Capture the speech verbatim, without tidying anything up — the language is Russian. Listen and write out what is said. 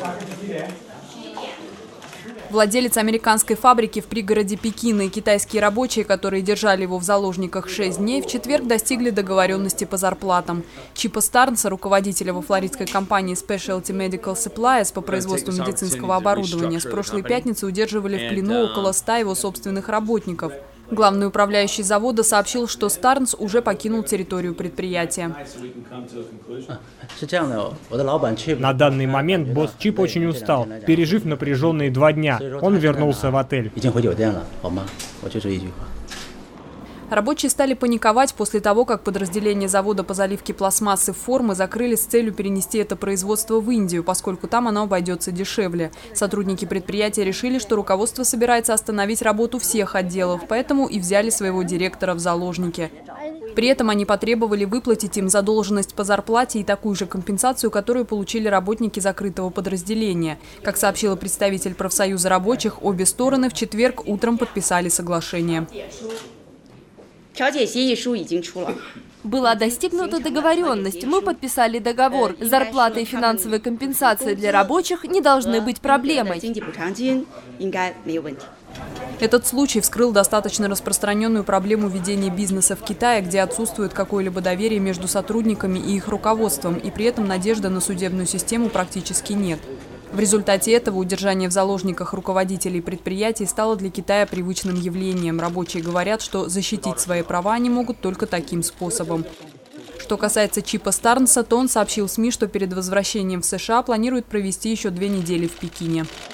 Владелец американской фабрики в пригороде Пекина и китайские рабочие, которые держали его в заложниках шесть дней, в четверг достигли договоренности по зарплатам. Чипа Старнса, руководителя во флоридской компании Specialty Medical Supplies по производству медицинского оборудования, с прошлой пятницы удерживали в плену около ста его собственных работников. Главный управляющий завода сообщил, что Старнс уже покинул территорию предприятия. На данный момент босс Чип очень устал, пережив напряженные два дня. Он вернулся в отель. Рабочие стали паниковать после того, как подразделение завода по заливке пластмассы в формы закрыли с целью перенести это производство в Индию, поскольку там оно обойдется дешевле. Сотрудники предприятия решили, что руководство собирается остановить работу всех отделов, поэтому и взяли своего директора в заложники. При этом они потребовали выплатить им задолженность по зарплате и такую же компенсацию, которую получили работники закрытого подразделения. Как сообщила представитель профсоюза рабочих, обе стороны в четверг утром подписали соглашение. Была достигнута договоренность. Мы подписали договор. Зарплата и финансовая компенсация для рабочих не должны быть проблемой. Этот случай вскрыл достаточно распространенную проблему ведения бизнеса в Китае, где отсутствует какое-либо доверие между сотрудниками и их руководством, и при этом надежды на судебную систему практически нет. В результате этого удержание в заложниках руководителей предприятий стало для Китая привычным явлением. Рабочие говорят, что защитить свои права они могут только таким способом. Что касается Чипа Старнса, то он сообщил СМИ, что перед возвращением в США планирует провести еще две недели в Пекине.